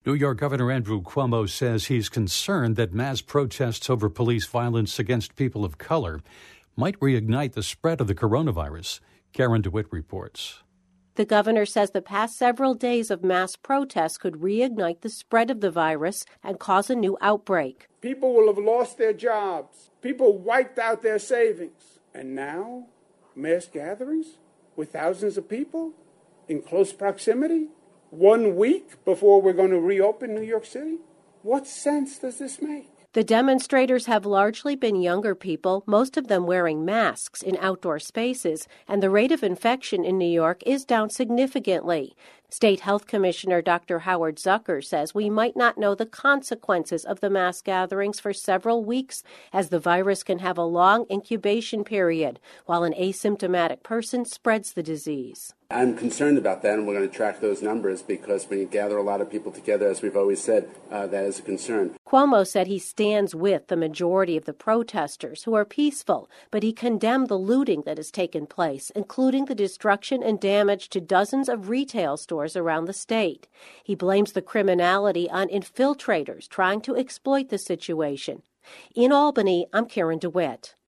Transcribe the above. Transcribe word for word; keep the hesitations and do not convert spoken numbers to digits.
New York Governor Andrew Cuomo says he's concerned that mass protests over police violence against people of color might reignite the spread of the coronavirus. Karen DeWitt reports. The governor says the past several days of mass protests could reignite the spread of the virus and cause a new outbreak. People will have lost their jobs. People wiped out their savings. And now, mass gatherings with thousands of people in close proximity? One week before we're going to reopen New York City? What sense does this make? The demonstrators have largely been younger people, most of them wearing masks in outdoor spaces, and the rate of infection in New York is down significantly. State Health Commissioner Doctor Howard Zucker says we might not know the consequences of the mass gatherings for several weeks, as the virus can have a long incubation period, while an asymptomatic person spreads the disease. I'm concerned about that, and we're going to track those numbers because when you gather a lot of people together, as we've always said, uh, that is a concern. Cuomo said he stands with the majority of the protesters who are peaceful, but he condemned the looting that has taken place, including the destruction and damage to dozens of retail stores around the state. He blames the criminality on infiltrators trying to exploit the situation. In Albany, I'm Karen DeWitt.